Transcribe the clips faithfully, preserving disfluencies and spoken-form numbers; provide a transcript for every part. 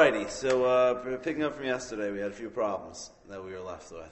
Alrighty, so uh, picking up from yesterday, we had a few problems that we were left with.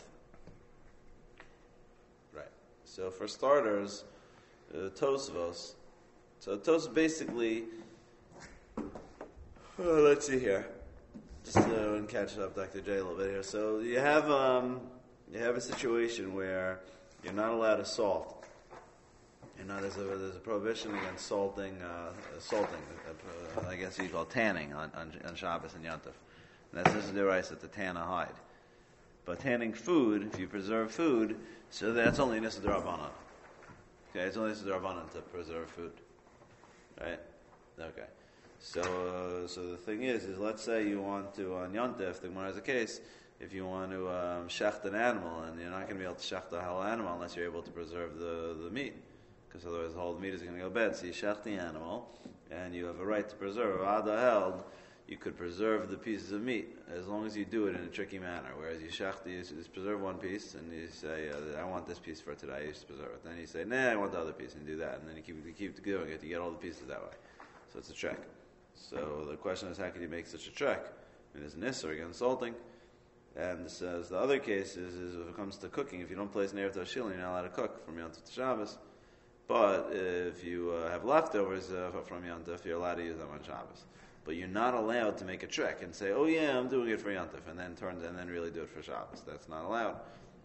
Right. So for starters, uh, Tosvos. So Tosvos basically, uh, let's see here, just to catch up Doctor J a little bit here. So you have um, you have a situation where you're not allowed to salt. You know, there's a there's a prohibition against salting, uh, salting. Uh, uh, I guess you call it tanning on, on on Shabbos and Yom Tov. And that's just the rice to tan a hide. But tanning food, if you preserve food, so that's only Nissa D'Rabbanan. Okay, it's only Nissa D'Rabbanan to preserve food, right? Okay. So uh, so the thing is, is let's say you want to on Yom Tov, the Gemara has a case. If you want to um, shecht an animal, and you're not going to be able to shecht a whole animal unless you're able to preserve the the meat. Because otherwise the whole meat is going to go bad. So you shech the animal, and you have a right to preserve. Ada held, you could preserve the pieces of meat as long as you do it in a tricky manner. Whereas you shech, you just preserve one piece, and you say, uh, "I want this piece for today." You just preserve it. Then you say, "Nah, I want the other piece," and do that. And then you keep you keep doing it. You get all the pieces that way. So it's a trick. So the question is, how can you make such a trick? I mean, there's an issur against salting. And it says the other case is, is if it comes to cooking, if you don't place an erev tashil, you're not allowed to cook from Yom Tov to Shabbos. But if you uh, have leftovers uh, from Yom Tov, you're allowed to use them on Shabbos. But you're not allowed to make a trick and say, "Oh yeah, I'm doing it for Yom Tov," and then turn and then really do it for Shabbos. That's not allowed.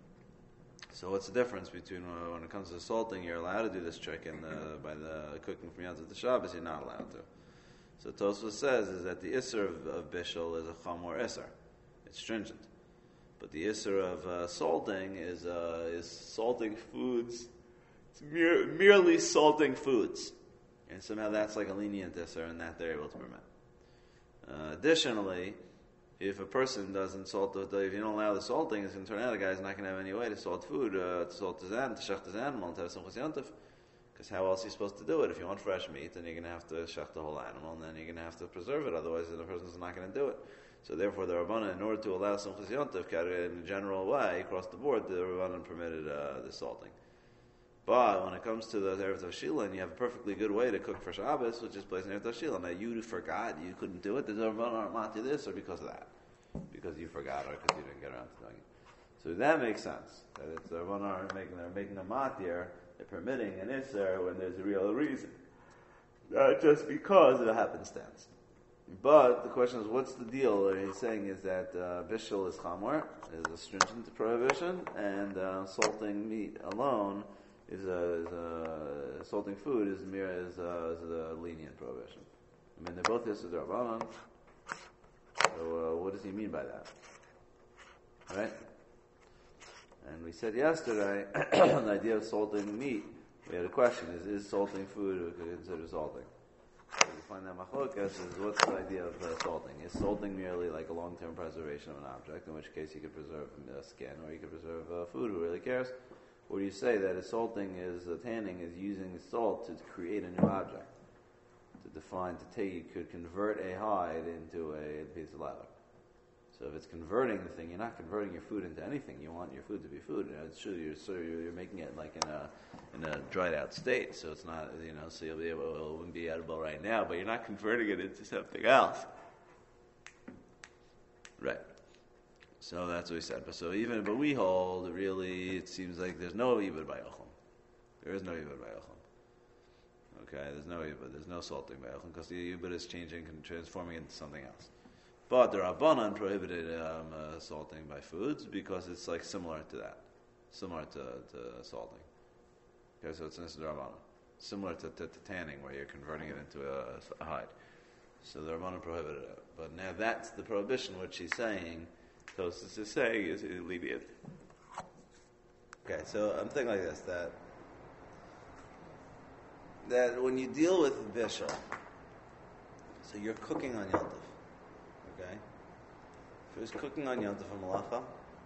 So what's the difference between uh, when it comes to salting, you're allowed to do this trick, and uh, by the cooking from Yom Tov to Shabbos, you're not allowed to. So Tosfos says is that the issur of, of bishul is a chamor issur. It's stringent. But the issur of uh, salting is uh, is salting foods. It's mere, merely salting foods. And somehow that's like a lenient issur, and that they're able to permit. Uh, additionally, if a person doesn't salt, the, if you don't allow the salting, it's going to turn out the guy's not going to have any way to salt food, uh, to salt his animal, to shech his animal, and to have some Yom Tov. Because how else are you supposed to do it? If you want fresh meat, then you're going to have to shech the whole animal, and then you're going to have to preserve it, otherwise the person's not going to do it. So therefore, the Rabbanan, in order to allow some Yom Tov, in a general way, across the board, the Rabbanan permitted uh, the salting. But when it comes to the Erev Tashila, and you have a perfectly good way to cook for Shabbos, which is placing Erev Tashila. Now you forgot, you couldn't do it, the Rabbanan aren't mati this, or because of that? Because you forgot, or because you didn't get around to doing it. So that makes sense. That it's the Rabbanan aren't making, they're making a matir, they're permitting an Isser when there's a real reason. Not just because of a happenstance. But the question is, what's the deal? What he's saying is that uh, bishul is chamor, is a stringent prohibition, and uh, salting meat alone is a, is a salting food is mere is a, is a lenient prohibition. I mean, they're both Yisur D'Rabbanan. So, uh, what does he mean by that? Right? And we said yesterday, the idea of salting meat. We had a question: Is is salting food considered salting? So we find that machlokas is what's the idea of uh, salting? Is salting merely like a long-term preservation of an object, in which case you could preserve uh, skin, or you could preserve uh, food? Who really cares? Or do you say that a salting is uh, tanning is using salt to create a new object, to define, to take, you could convert a hide into a piece of leather. So if it's converting the thing, you're not converting your food into anything. You want your food to be food. You know, it's true. You're, so you're, you're making it like in a in a dried out state. So it's not, you know. So you'll be able, it wouldn't be edible right now, but you're not converting it into something else. Right. So that's what we said. But so even, but we hold, really, it seems like there's no Ibud by Yochum. There is no Ibud by Yochum. Okay, there's no Ibud. There's no salting by Yochum, because the Ibud is changing and transforming into something else. But the Rabbanan prohibited um, uh, salting by foods because it's like similar to that. Similar to, to salting. Okay, so it's Nissa D'Rabbanan. Similar to, to, to tanning, where you're converting it into a, a hide. So the Rabbanan prohibited it. But now that's the prohibition, which he's saying, Tosfos is saying, is lenient. Okay, so I'm thinking like this, that that when you deal with bishul, so you're cooking on Yom Tov, okay? If it was cooking on Yom Tov for malacha,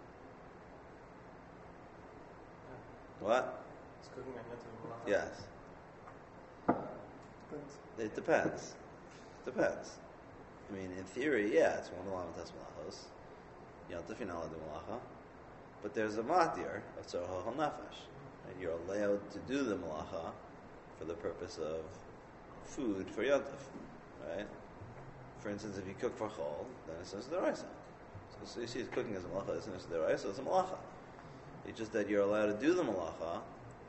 what? It's cooking on Yom Tov for malacha? Yes. Depends. It depends. Depends. I mean, in theory, yeah, it's one of the lamatas malachos. Yom Tov, you're not allowed to do malacha. But there's a matir of tzorah hal nefesh. And you're allowed to do the malacha for the purpose of food for Yom Tov. Right? For instance, if you cook for chol, then it's Nisa D'Oraisa. So, so you see, it's cooking as a malacha, it's Nisa D'Oraisa, so it's a malacha. It's just that you're allowed to do the malacha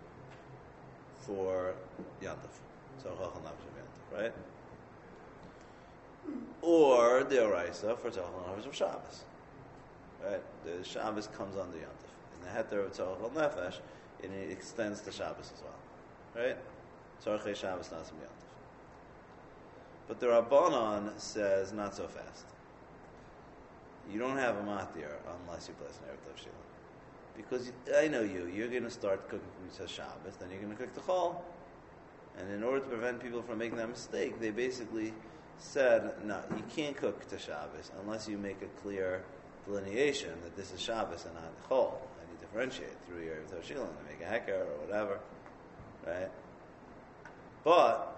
for Yantav. So Chachal Nafesh of Yantav, right? Or D'Oraisa for Tzachal Nefesh of Shabbos. Right? The Shabbos comes under Yantav. In the Heter of Tzachal Nefesh, it extends to Shabbos as well. Right? Tzarchei Shabbos Nasim Yantav. But the Rabbanon says not so fast. You don't have a matir unless you place an Erev Tov Shila. Because you, I know you, you're going to start cooking for Shabbos, then you're going to cook the chol. And in order to prevent people from making that mistake, they basically said, no, you can't cook to Shabbos unless you make a clear delineation that this is Shabbos and not chol. And you differentiate through your Erev Tov Shila and make a heker or whatever. Right? But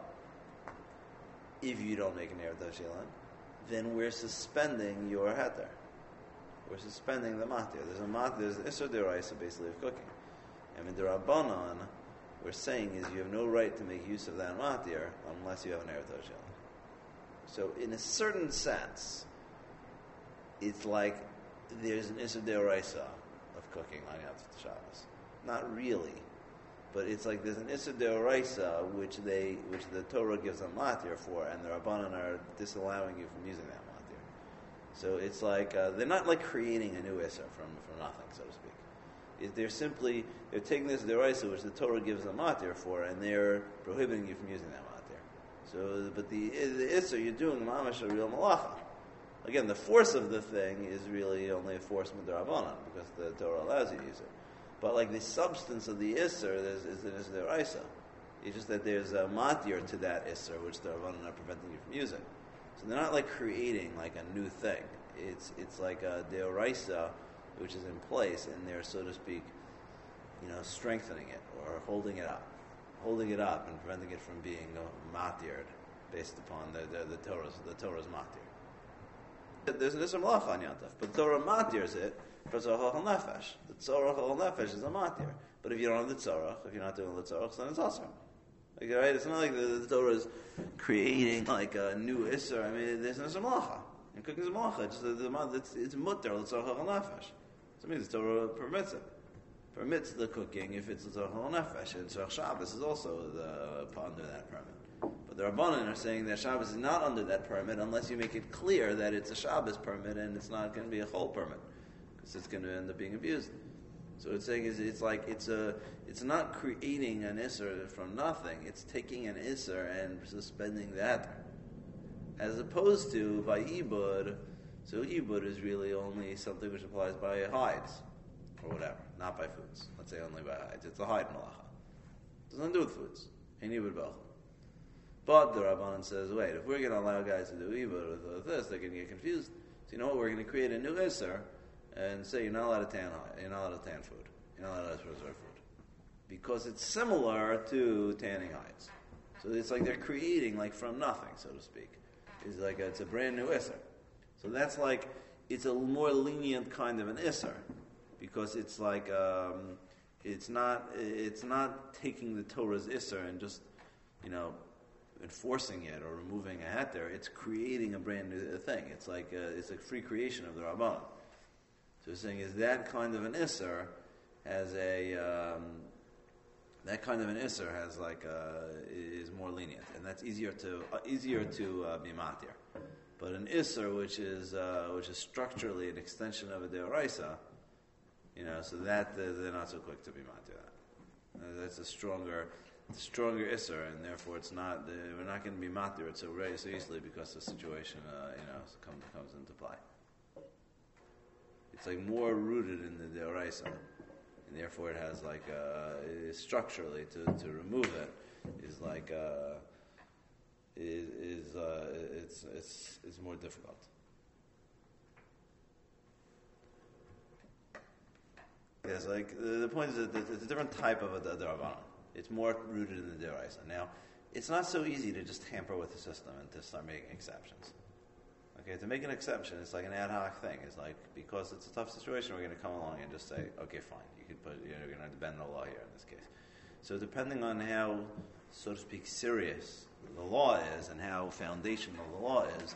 if you don't make an Erev Tov Shila, then we're suspending your heter. We're suspending the matir. There's a matir, there's an Isser D'Oraisa basically of cooking. And in the Rabbanon, we're saying is you have no right to make use of that matir unless you have an Erev Tov Shila. So in a certain sense, it's like there's an Isser D'Oraisa of cooking on Yom Shabbos. Not really. But it's like there's an Isser D'Oraisa which they, which the Torah gives a matir for, and the Rabbanon are disallowing you from using that matir. So it's like uh, they're not like creating a new Isser from, from nothing, so to speak. It, they're simply they're taking this D'Oraisa which the Torah gives a matir for, and they're prohibiting you from using that matir. So, but the the Isser you're doing mamash a real malacha. Again, the force of the thing is really only a force with the Rabbanon because the Torah allows you to use it. But like the substance of the Isser is, is the Isser D'Oraisa. It's just that there's a matir to that Isser which the Rabbanon are preventing you from using. So they're not like creating like a new thing. It's it's like a D'Oraisa which is in place, and they're, so to speak, you know, strengthening it or holding it up, holding it up and preventing it from being uh, matired based upon the the, the Torah's the Torah's matir. There's an Isser Malach on Yantav, but the Torah matirs it for Tzorach Nefesh. The Tzorach Nefesh is a matir. But if you don't have the Tzorach, if you're not doing the Tzorach, then it's also. Like, right? It's not like the, the Torah is creating like a new Isser. I mean, there's an Isser Malacha. And cooking is a Malacha. It's, the, the, it's, it's mutter, the Tzorach Nefesh. So it means the Torah permits it. Permits the cooking if it's the Tzorach Nefesh. And Tzorach Shabbos is also the, under that permit. But the Rabbanan are saying that Shabbos is not under that permit unless you make it clear that it's a Shabbos permit and it's not going to be a chol permit. Because it's going to end up being abused. So it's saying is it's like it's a it's not creating an isser from nothing. It's taking an isser and suspending that, as opposed to by ibud. So ibud is really only something which applies by hides or whatever, not by foods. Let's say only by hides. It's a hide malacha. It doesn't do with foods. Ain't ibud b'achol. But the Rabbanan says, wait, if we're going to allow guys to do ibud with, with this, they're going to get confused. So you know what? We're going to create a new isser. And say you're not allowed to tan you're not allowed to tan food. You're not allowed to preserve food. Because it's similar to tanning hides. So it's like they're creating like from nothing, so to speak. It's like a, it's a brand new isser. So that's like it's a more lenient kind of an isser. Because it's like um, it's not it's not taking the Torah's isser and just, you know, enforcing it or removing a heter. It's creating a brand new thing. It's like a, it's a free creation of the Rabbanan. So saying is that kind of an isser has a um, that kind of an isser has like a, is more lenient, and that's easier to uh, easier to uh, be matir. But an isser which is uh, which is structurally an extension of a deoraisa, you know, so that they're, they're not so quick to be matir. That. Uh, that's a stronger stronger isser, and therefore it's not we're not going to be matir it so very so easily because the situation uh, you know comes comes into play. It's like more rooted in the Deoraisa, and therefore it has like uh, structurally to, to remove it is like uh, is, is uh, it's it's it's more difficult. Yes, like the, the point is that it's a different type of a Darabanan. It's more rooted in the Deoraisa. Now, it's not so easy to just tamper with the system and to start making exceptions. Okay, to make an exception, it's like an ad hoc thing. It's like, because it's a tough situation, we're going to come along and just say, okay, fine, you could put, you know, you're going to bend the law here in this case. So depending on how, so to speak, serious the law is and how foundational the law is,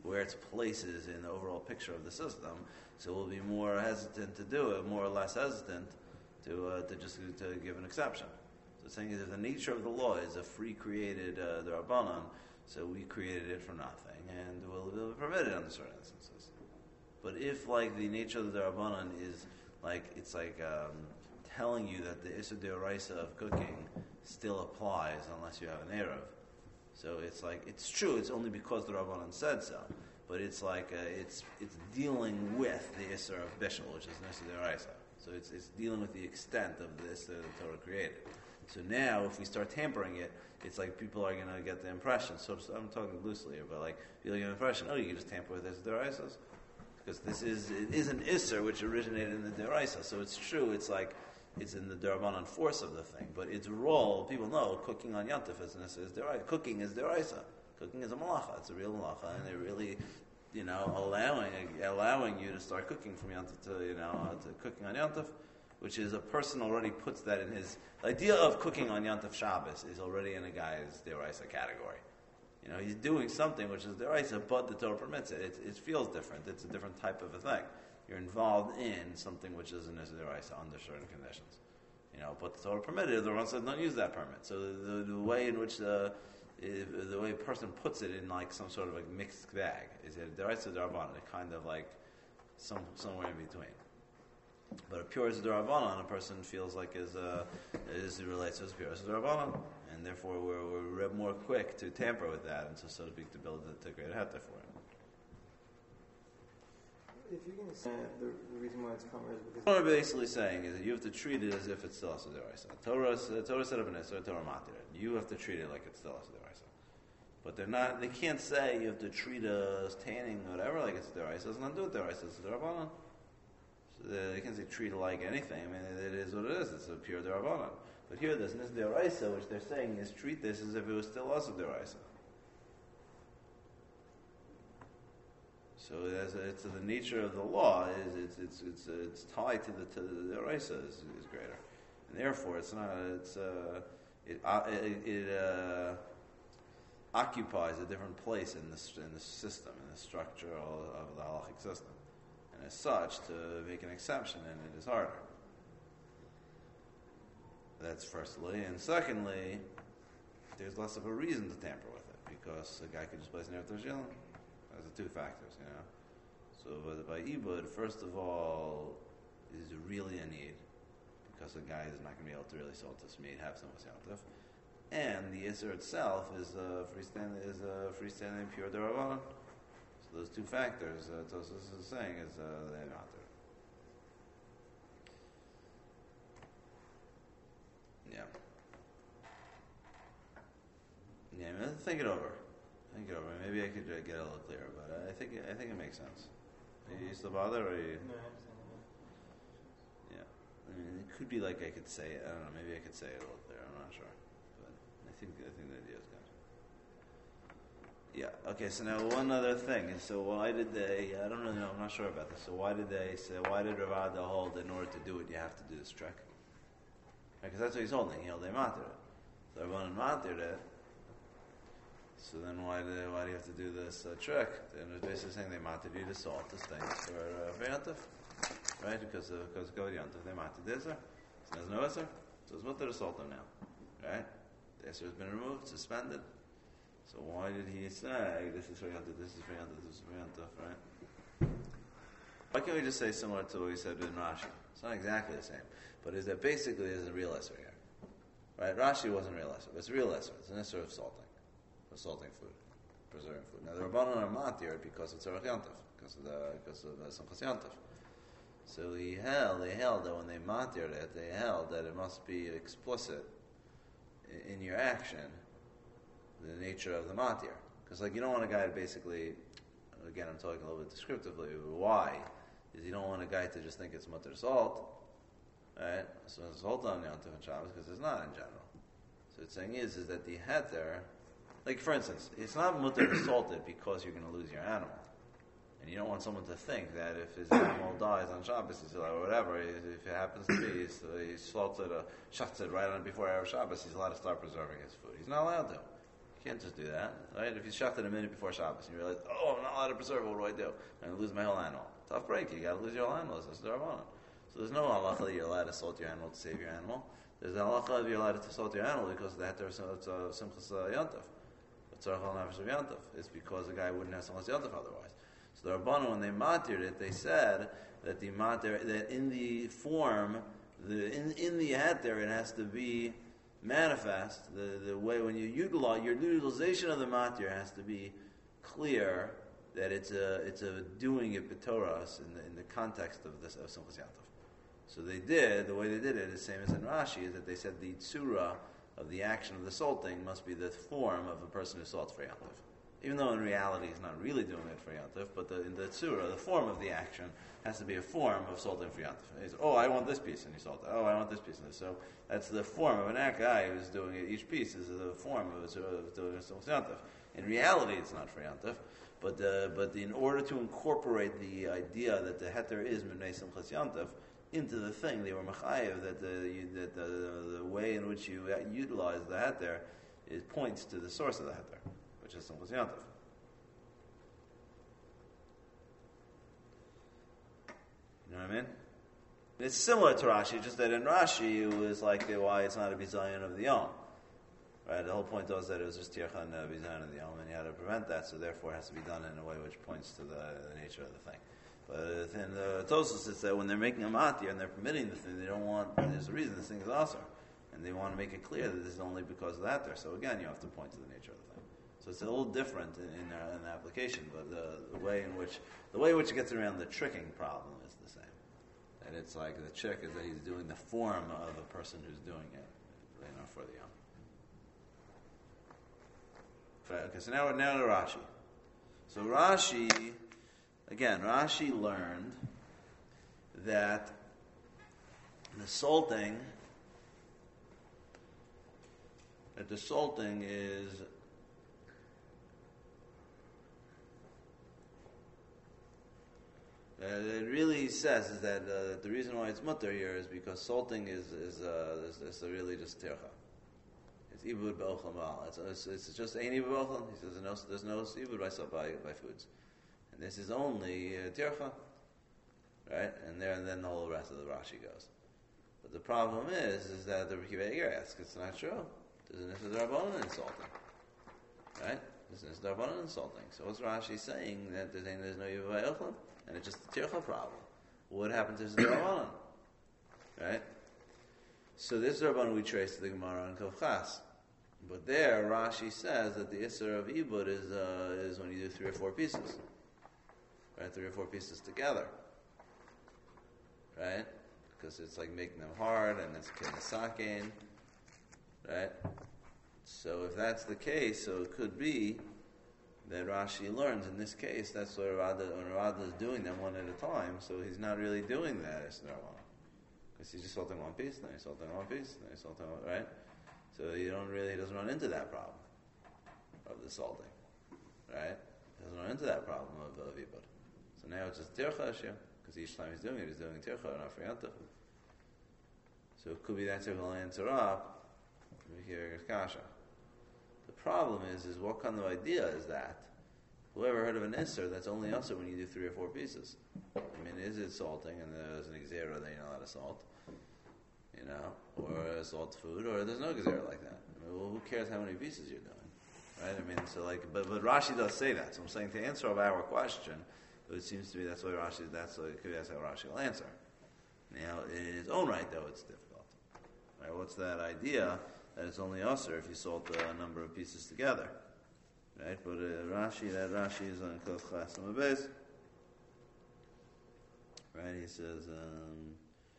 where its place is in the overall picture of the system. So we'll be more hesitant to do it, more or less hesitant to uh, to just to give an exception. So it's saying that the nature of the law is a free created uh, the Rabbanan, so we created it from nothing, and we'll, we'll permit it under certain instances. But if, like, the nature of the Rabbanan is like it's like um, telling you that the Issa Deoraisa of cooking still applies unless you have an Erev. So it's like, it's true, it's only because the Rabbanan said so, but it's like, uh, it's it's dealing with the Issa of Bishul, which is an Issa Deoraisa. So it's it's dealing with the extent of the Issa that the Torah created. So now, if we start tampering it, it's like people are going to get the impression, so I'm talking loosely here, but like, people get the impression, oh, you can just tamper with Issa Deoraisas? Because this is, it is an Isser which originated in the Deoraisa, so it's true, it's like, it's in the Derabanan force of the thing, but its role, people know, cooking on Yantif is, is Deraisa. Cooking is Deraisa. Cooking is a malacha. It's a real malacha, and they're really, you know, allowing allowing you to start cooking from Yantif to, you know, uh, to cooking on Yantif, which is a person already puts that in his, the idea of cooking on Yantif Shabbos is already in a guy's Deraisa category. You know, he's doing something which is Deraisa, but the Torah permits it. it. It feels different. It's a different type of a thing. You're involved in something which isn't as Deraisa under certain conditions. You know, but the Torah permitted it, the Ron said don't use that permit. So the, the way in which the the way a person puts it in like some sort of like mixed bag is it Deraisa Darabanan, kind of like some somewhere in between. But a pure as Darabanan, a person feels like is uh, is relates as pure as Darabanan, and therefore we're, we're more quick to tamper with that and to so to speak to build it to create a heter for it. If you're going to say the, the reason why it's covered is because... What we're basically saying is that you have to treat it as if it's still Asa D'Oraisa. Torah, Torah set up an Isser, Torah matir it. You have to treat it like it's still Asa D'Oraisa. But they're not, they can't say you have to treat a tanning or whatever like it's D'Oraisa. It's not do it D'Oraisa, it's D'Orabanan. So they, they can't say treat it like anything. I mean, it is what it is. It's a pure D'Orabanan. But here, this is D'Oraisa, which they're saying is treat this as if it was still Asa D'Oraisa. So as a, it's a, the nature of the law is it's it's it's uh, it's tied to the to the Deraisa is, is greater, and therefore it's not it's uh, it uh, it, it uh, occupies a different place in the in the system in the structure of, of the halachic system, and as such to make an exception in it is harder. That's firstly, and secondly, there's less of a reason to tamper with it because a guy could just place an Erev Tashilin. Those are two factors, you know. So but by Ibud, first of all, is really a need because the guy is not going to be able to really salt this meat, have some Yontif. And the Isser itself is a freestanding, is a freestanding pure Derabanan. So those two factors, uh, Tosos is saying, is uh, they're not there. Yeah. Yeah, think it over. Think it over. Maybe I could uh, get a little clearer, but uh, I think it, I think it makes sense. Are you still bother, or are you? No, I understand that. Yeah, I mean, it could be like I could say it. I don't know. Maybe I could say it a little clearer. I'm not sure, but I think I think the idea is good. Yeah. Okay. So now one other thing. And so why did they? I don't really know. I'm not sure about this. So why did they say? Why did Ravada hold in order to do it you have to do this trick? Because that's what he's holding. He held they matir it. So everyone matired it. So then why do they, why do you have to do this uh, trick? And it's basically saying they matir you to salt this thing for uh, for Yantif, right? Because uh, because go Yantif they matir this. So there's no Isser. So it's mutter to salt them now, right? The Isser has been removed, suspended. So why did he say this is for Yantif, this is for Yantif, this is for Yantif, right? Why can't we just say similar to what we said in Rashi? It's not exactly the same, but is that basically is a real Isser here, right? Rashi wasn't real Isser, but it's a real Isser. It's an Isser of salting. Salting food, preserving food. Now the Rabbanan are matir because it's a Yantif, because of the because of the Simchas Yantif. So he held, they held that when they matired it, they held that it must be explicit in, in your action, the nature of the matir. Because like you don't want a guy to basically, again I'm talking a little bit descriptively, why? Is you don't want a guy to just think it's mutter salt, right? So it's salt on Yantif and Shabbos because it's not in general. So the thing is, is that the heter. Like, for instance, it's not mutter to salt it because you're going to lose your animal. And you don't want someone to think that if his animal dies on Shabbos, he's like, or whatever, if it happens to be, he's, he salts it, uh, shuts it right on before Erev Shabbos, he's allowed to start preserving his food. He's not allowed to. You can't just do that, right? If you shot it a minute before Shabbos and you realize, oh, I'm not allowed to preserve it, what do I do? I'm going to lose my whole animal. Tough break, you got to lose your whole animal. That's the Rabbanan. So there's no halacha that you're allowed to salt your animal to save your animal. There's a halacha that you're allowed to salt your animal because of the heter of Simchas Yantav. It's because the guy wouldn't have Simchas Yantav otherwise. So the Rabbanan, when they matered it, they said that the mater, that in the form, the in in the heter, it has to be manifest. The the way when you utilize your utilization of the matir has to be clear that it's a it's a doing it b'toras in the in the context of this of Simchas Yantav. So they did the way they did it is same as in Rashi, is that they said the tzura of the action of the salting must be the form of a person who salts for Yantav. Even though in reality he's not really doing it for Yantav, but the, in the tzura, the form of the action has to be a form of salting for Yantav. He says, oh, I want this piece, and he salts it. Oh, I want this piece. And so that's the form of an act guy who's doing it. Each piece is the form of, of doing it for Yantav. In reality, it's not for Yantav, but uh, but in order to incorporate the idea that the heter is Minei Simchas Yantav into the thing, they were mechayev that the you, that the, the way in which you utilize the heter is points to the source of the heter, which is Simchas Yantav. You know what I mean? It's similar to Rashi, just that in Rashi it was like why it's not a bizayon of the Yom. Right? The whole point was that it was just tircha and a bizayon of the Yom, and you had to prevent that, so therefore it has to be done in a way which points to the, the nature of the thing. But in the Tosfos it's that when they're making a matir and they're permitting the thing, they don't want, there's a reason this thing is awesome. And they want to make it clear that this is only because of that there. So again, you have to point to the nature of the thing. So it's a little different in, in, uh, in the application, but the, the way in which the way in which it gets around the tricking problem is the same. And it's like the trick is that he's doing the form of a person who's doing it, you know, for the Yom. Okay, so now now to Rashi. So Rashi, again, Rashi learned that the salting, that the salting is Uh, it really says is that uh, the reason why it's mutter here is because salting is is uh, is, is really just tircha. It's ibud b'ochel mal. It's, it's it's just ain't ibud b'ochel. He says no, there's no ibud by by by foods, and this is only uh, tircha, right? And there and then the whole rest of the Rashi goes. But the problem is is that the Rekiva Eger asks, it's not true. There's an issue d'Rabbanan in salting, right? There's an issue d'Rabbanan in salting. So what's Rashi saying that there's, there's no ibud by ochel? And it's just a tircha problem. What happens is the Rabbanan, right? So this Rabbanan we trace to the Gemara on Kavchas, but there Rashi says that the Isser of Ibud is uh, is when you do three or four pieces, right? Three or four pieces together, right? Because it's like making them hard, and it's kinasakin, right? So if that's the case, so it could be that Rashi learns in this case that's what Rada, when Rada is doing them one at a time, so he's not really doing that because he's just salting one piece, then he's salting one piece, then he's salting one, right? So you don't really, he doesn't run into that problem of the salting, right? He doesn't run into that problem of, of Ibud. So now it's just tircha issue, because each time he's doing it, he's doing tircha and not for Yantav. So it could be that tircha will answer up, here is kasha. The problem is, is what kind of idea is that? Whoever heard of an Isser, that's only also when you do three or four pieces. I mean, is it salting and there's an Gezerah that you're not allowed to salt? You know, or salt food, or there's no Gezerah like that. I mean, well, who cares how many pieces you're doing? Right? I mean, so like, but, but Rashi does say that. So I'm saying to answer our question, it seems to me that's why Rashi, that's, what, that's how Rashi will answer. Now, in his own right, though, it's difficult. Right? What's that idea? That it's only usher if you salt a number of pieces together, right? But uh, Rashi, that Rashi is on Kol Chasam Abez, right? He says, um,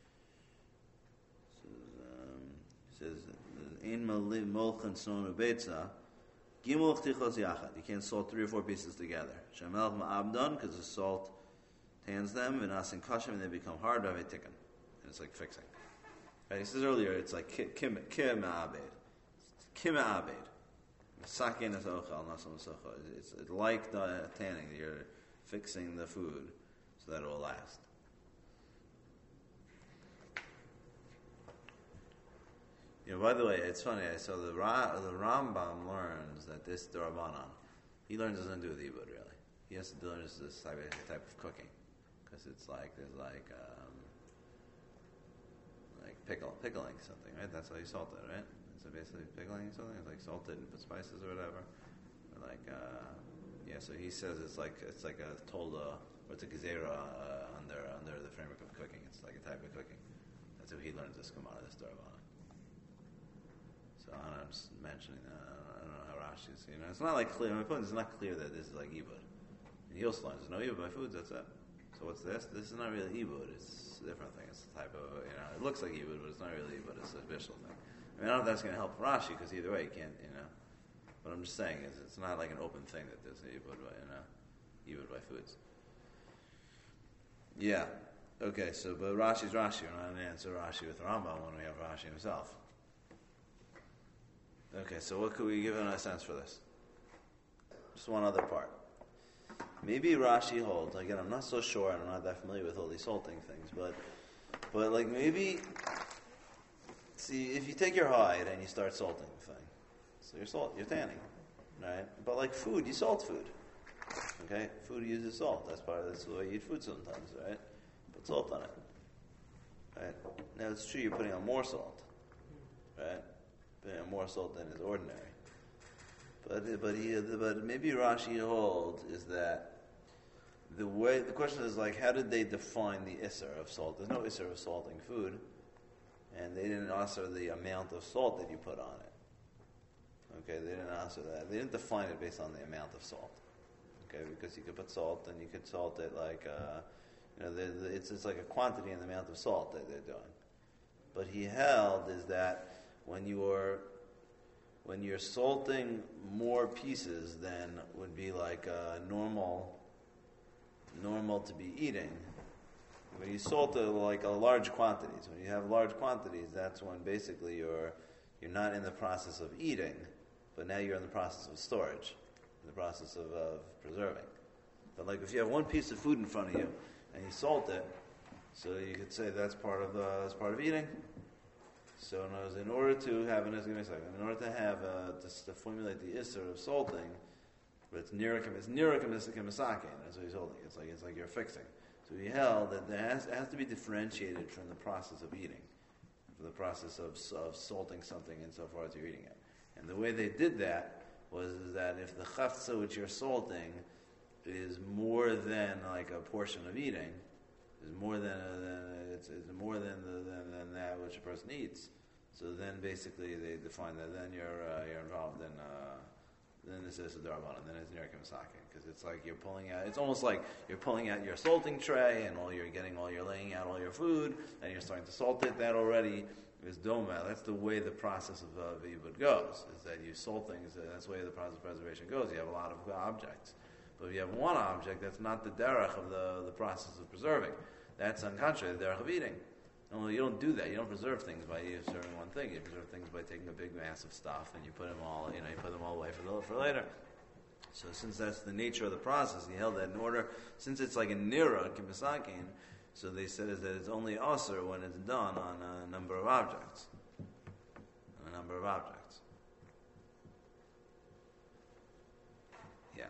says, um, he says, "Ein maliv molchan son ubeitza, gimel chtichos yachad." You can't salt three or four pieces together. Shemelch ma'abdon, because the salt tans them, and asin kashem, and they become hard. But tikkun, and it's like fixing. Right, he says earlier, it's like kim kim abed, kim abed. Sakin is ochal, nasam socha. It's like the tanning. You're fixing the food so that it will last. You know, by the way, it's funny. So the Ra, the Rambam learns that this Darabanan, he learns doesn't do with Ibud really. He has to do this this type of, type of cooking, because it's like there's like um, like pickle pickling something, right? That's how you salt it, right? So basically pickling something. It's like salted and put spices or whatever. Or like uh, yeah. So he says it's like it's like a tolda or it's a gezerah uh, under under the framework of cooking. It's like a type of cooking. That's how he learns this Gemara, this Darabanan. So I'm just mentioning that. I don't know how Rashi is. You know, it's not like clear. My point is, it's not clear that this is like Ibud. In Yosef learns, no Ibud by foods. That's it. So what's this? This is not really Ibud. It's a different thing. It's a type of, you know, it looks like Ibud, but it's not really Ibud. It's a visual thing. I mean, I don't know if that's going to help Rashi, because either way, you can't, you know. What I'm just saying is, it's not like an open thing that there's Ibud by, you know, Ibud by foods. Yeah. Okay. So, but Rashi's Rashi. We're not going to answer Rashi with Rambam when we have Rashi himself. Okay, so what could we give in a sense for this? Just one other part. Maybe Rashi holds, again, I'm not so sure, and I'm not that familiar with all these salting things, but but like maybe, see, if you take your hide and you start salting the thing, so you're salt, you're tanning, right? But like food, you salt food. Okay? Food uses salt. That's part of that's the way you eat food sometimes, right? Put salt on it. Right? Now it's true you're putting on more salt. Right? Putting on more salt than is ordinary. But but he, but maybe Rashi holds is that the way the question is like, how did they define the isser of salt? There's no isser of salting food, and they didn't answer the amount of salt that you put on it. Okay, they didn't answer that. They didn't define it based on the amount of salt. Okay, because you could put salt and you could salt it like uh, you know, the, the, it's it's like a quantity and the amount of salt that they're doing. But he held is that when you're when you're salting more pieces than would be like uh, normal normal to be eating, when you salt it like a large quantities, when you have large quantities, that's when basically you're you're not in the process of eating, but now you're in the process of storage, in the process of, of preserving. But like if you have one piece of food in front of you and you salt it, so you could say that's part of uh, that's part of eating. So in, other words, in order to have, and give me a second, in order to have, uh, to, to formulate the isser of salting, but it's nirakim, it's nirakim misakin, that's what he's holding. It's like it's like you're fixing. So he held that there has, it has to be differentiated from the process of eating, from the process of, of salting something insofar as you're eating it. And the way they did that was is that if the chaftza which you're salting is more than like a portion of eating, is more than, a, than a, it's, it's more than, the, than than that which a person eats. So then basically they define that then you're uh, you're involved in uh, then this is a darabanan, then it's nirakim misakin, because it's like you're pulling out. It's almost like you're pulling out your salting tray and all you're getting all you're laying out all your food and you're starting to salt it. That already is doma. That's the way the process of uh, ibud goes. Is that you salt things. Uh, that's the way the process of preservation goes. You have a lot of objects. But if you have one object, that's not the derech of the, the process of preserving. That's on contrary, the derech of eating. No, you don't do that. You don't preserve things by preserving one thing. You preserve things by taking a big mass of stuff and you put them all, you know, you put them all away for the, for later. So since that's the nature of the process, he held that in order, since it's like a nira, kimisakin, so they said is that it's only asr when it's done on a number of objects. On a number of objects. Yeah.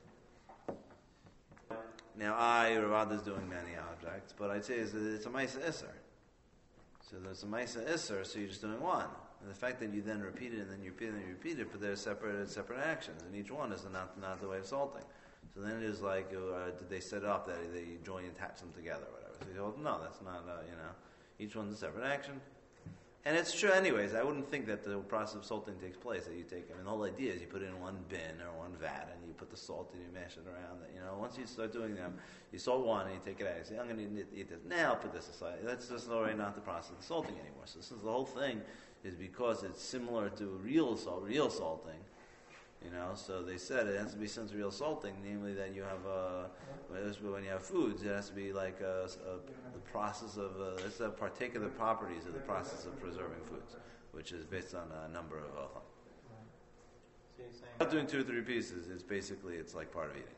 Now I, Ravada is doing many objects, but I'd say is that it's a Maisa Isser. So there's a Maisa Isser, so you're just doing one. And the fact that you then repeat it and then you repeat it and you repeat it, but they're separate separate actions, and each one is not not the way of salting. So then it is like, uh, did they set up that they join and attach them together or whatever? So you go, no, that's not, uh, you know, each one's a separate action. And it's true anyways, I wouldn't think that the process of salting takes place, that you take, I mean, the whole idea is you put it in one bin or one vat and you put the salt and you mash it around. You know, once you start doing them, you salt one and you take it out, you say, I'm going to eat this, now I'll put this aside. That's just already not the process of salting anymore. So this is the whole thing, is because it's similar to real salt, real salting. You know, so they said it has to be since real salting, namely that you have uh, when you have foods, it has to be like a, a, the process of uh, it's a partake of the properties of the process of preserving foods, which is based on a number of ocham. So you're saying Not doing two or three pieces. It's basically it's like part of eating. It's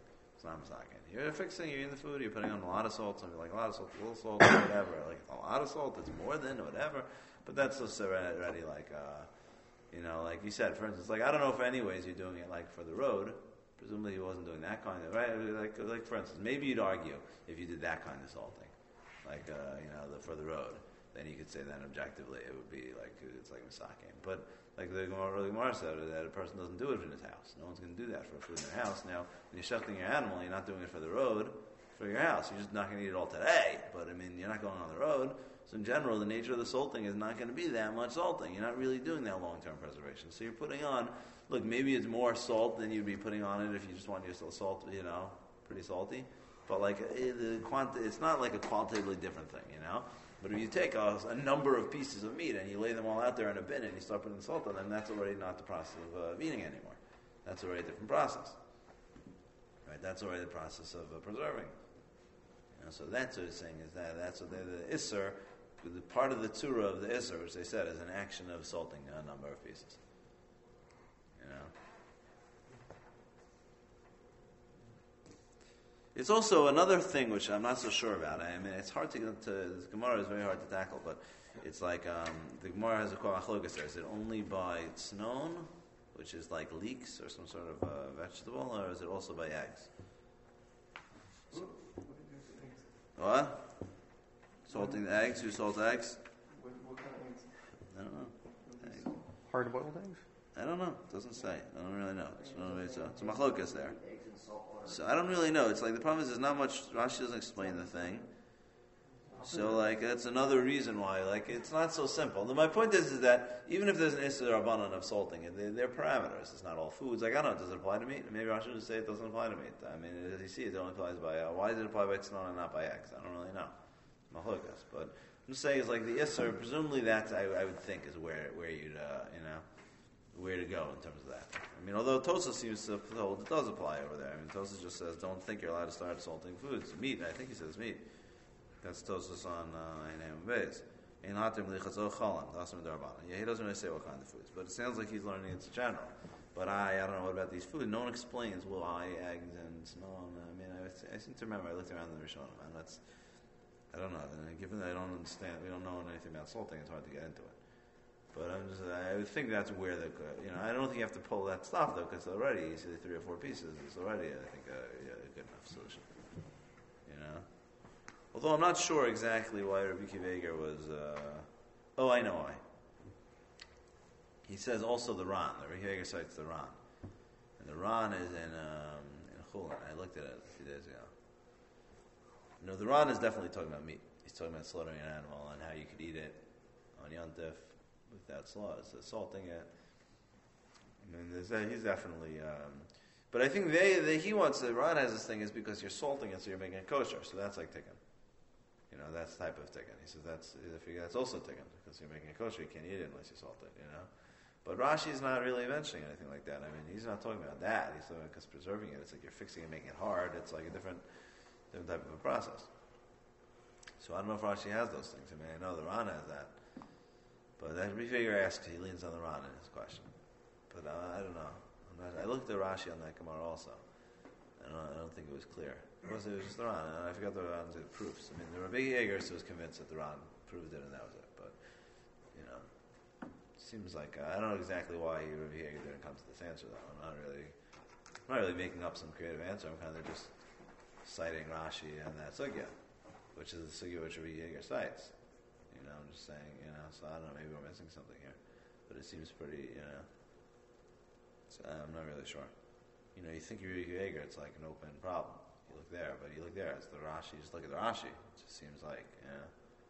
not misaken. You're fixing, you're eating the food, you're putting on a lot of salt, something like a lot of salt, a little salt, whatever. Like a lot of salt, it's more than whatever. But that's just already like, uh, you know, like you said, for instance, like I don't know if anyways you're doing it like for the road. Presumably he wasn't doing that kind of, right? Like, like for instance, maybe you'd argue if you did that kind of salting, like, uh, you know, the, for the road, then you could say then objectively it would be like, it's like misaken. But like the Gemara, the Gemara said, that a person doesn't do it in his house. No one's going to do that for food in their house. Now, when you're shechting your animal, you're not doing it for the road, for your house. You're just not going to eat it all today. But I mean, you're not going on the road. So in general, the nature of the salting is not going to be that much salting. You're not really doing that long-term preservation. So you're putting on, look, maybe it's more salt than you'd be putting on it if you just want your salt, you know, pretty salty. But like, it, the quanti- it's not like a qualitatively different thing, you know. But if you take a, a number of pieces of meat and you lay them all out there in a bin and you start putting salt on them, that's already not the process of uh, eating anymore. That's already a different process. Right? That's already the process of uh, preserving. You know, so that's what it's saying is that that's what they, the Isser, the part of the Tzura of the Isser, which they said is an action of salting a number of pieces. You know. It's also another thing which I'm not so sure about. I mean, it's hard to get to. The Gemara is very hard to tackle, but it's like um, the Gemara has a kol achlokas there. Is it only by tznon, which is like leeks or some sort of uh, vegetable, or is it also by eggs? So, what? Salting the eggs? You salt eggs? What, what kind of eggs? I don't know. Eggs. Hard-boiled eggs? I don't know. It doesn't say. I don't really know. It's, it's, a, it's a machlokas there. So I don't really know. It's like the problem is there's not much. Rashi doesn't explain the thing. So like that's another reason why like it's not so simple. My point is, is that even if there's an Issur Rabbanan of salting, they're, they're parameters. It's not all foods. Like I don't know. Does it apply to meat? Maybe Rashi would say it doesn't apply to meat. I mean, as you see, it only applies by. Uh, why does it apply by tznon and not by eggs? I don't really know. Machokas, but I'm just saying it's like the Issur. Presumably that's I, I would think is where where you'd uh, you know. where to go in terms of that. I mean, although Tosa seems to hold it does apply over there. I mean, Tosa just says, don't think you're allowed to start salting foods. Meat, I think he says meat. That's Tosa's on Einam Beis. In Hatim Lichazo Chalan, Dasim Darbana. Yeah, he doesn't really say what kind of foods, but it sounds like he's learning it's general. But I, I don't know what about these foods. No one explains why eggs and no one, I mean, I, I seem to remember, I looked around the Rishonim, and that's, I don't know, given that I don't understand, we don't know anything about salting, it's hard to get into it. But I'm just, I would think that's where the, you know, I don't think you have to pull that stuff though, because already you see the three or four pieces. It's already, I think, a, a good enough solution. You know, although I'm not sure exactly why Rabbi Kiva was. Uh, oh, I know why. He says also the Ran. The Rabbi Kiva cites the Ran, and the Ran is in um, in Chulin. I looked at it a few days ago. No, the Ran is definitely talking about meat. He's talking about slaughtering an animal and how you could eat it on Yontif without salt, so salting it. I mean, there's, uh, he's definitely. Um, but I think they, they he wants the Ran has this thing is because you're salting it, so you're making it kosher. So that's like tikkun. You know, that's the type of tikkun. He says that's if you, that's also tikkun because you're making it kosher. You can't eat it unless you salt it. You know. But Rashi's not really mentioning anything like that. I mean, he's not talking about that. He's talking about because preserving it, it's like you're fixing it, making it hard. It's like a different, different type of a process. So I don't know if Rashi has those things. I mean, I know the Ran has that. But that Rifeger asks, he leans on the Ran in his question. But uh, I don't know. I'm not, I looked at Rashi on that Gemara also. I don't, I don't think it was clear. It was, it was just the Ran, and I forgot the Ran's proofs. I mean, the Rabbi Yeager was convinced that the Ran proved it, and that was it. But, you know, it seems like, uh, I don't know exactly why Rabbi Yeager didn't come to this answer, though. I'm not really, I'm not really making up some creative answer. I'm kind of just citing Rashi and that sugya, which is the sugya which Rabbi Yeager cites. You know, I'm just saying, you know, so I don't know, maybe we're missing something here. But it seems pretty, you know, so I'm not really sure. You know, you think you read Yeager, it's like an open problem. You look there, but you look there, it's the Rashi, just look at the Rashi. It just seems like, you know.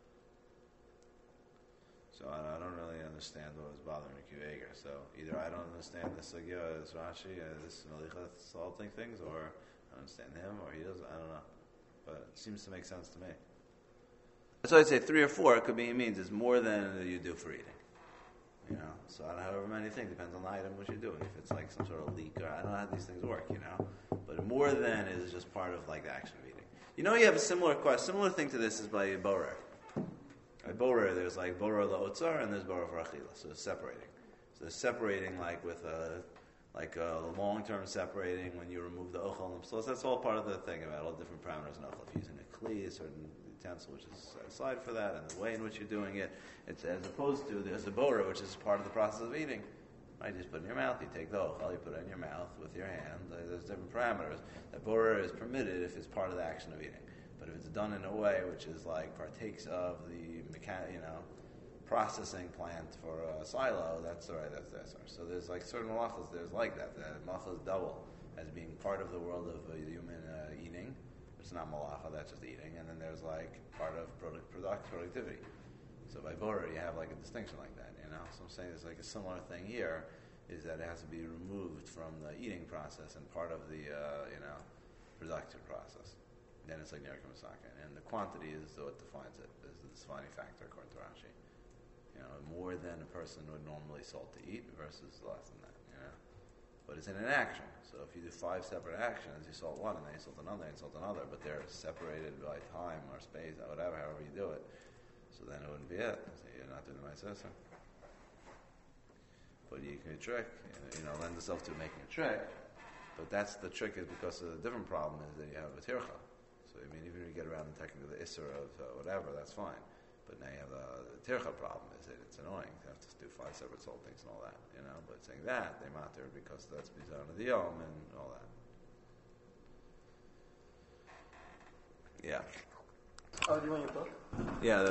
So I, I don't really understand what was bothering Yeager. So either I don't understand the Sugya as Rashi, as this Melicha salting things, or I understand him, or he doesn't, I don't know. But it seems to make sense to me. So I'd say three or four, it could be, it means it's more than you do for eating. You know, so I don't know, however many things, depends on the item, what you're doing. If it's like some sort of leak, or I don't know how these things work, you know. But more than is just part of like the action of eating. You know, you have a similar question, similar thing to this is by Borer. By Borer, there's like Borer la'otzar and there's Borer for achila, so it's separating. So it's separating like with a, like uh, long-term separating when you remove the ochel and the that's all part of the thing about all the different parameters in ochel. If you're using a kli, a certain utensil which is set aside for that, and the way in which you're doing it, it's as opposed to there's a bora, which is part of the process of eating. Right, you just put it in your mouth, you take the ochel, you put it in your mouth with your hand. There's different parameters. The bora is permitted if it's part of the action of eating. But if it's done in a way which is like partakes of the mechan- you know, processing plant for a silo, that's all right, that's that's all right. So there's like certain malachas, there's like that. The malacha is double as being part of the world of uh, human uh, eating. It's not malacha, that's just eating. And then there's like part of product, product productivity. So by bora, you have like a distinction like that, you know. So I'm saying there's like a similar thing here, is that it has to be removed from the eating process and part of the, uh, you know, production process. Then it's like Nirka Masaka. And the quantity is what defines it, is the defining factor according to Rashi. You know, more than a person would normally salt to eat versus less than that, you know. But it's in an action. So if you do five separate actions, you salt one and then you salt another and you salt another, but they're separated by time or space or whatever, however you do it. So then it wouldn't be it. So you're not doing the Ma'aseh. But you can trick, you know, lend yourself to making a trick. But that's the trick is because of the different problem is that you have a tircha. So I mean, even if you get around the technique of the isser of uh, whatever, that's fine. But now you have the, the tircha problem is that it's annoying to have to do five separate saltings and all that, you know. But saying that they matter because that's bizarre of the yom and all that. Yeah. Oh, do you want your book? Yeah. The,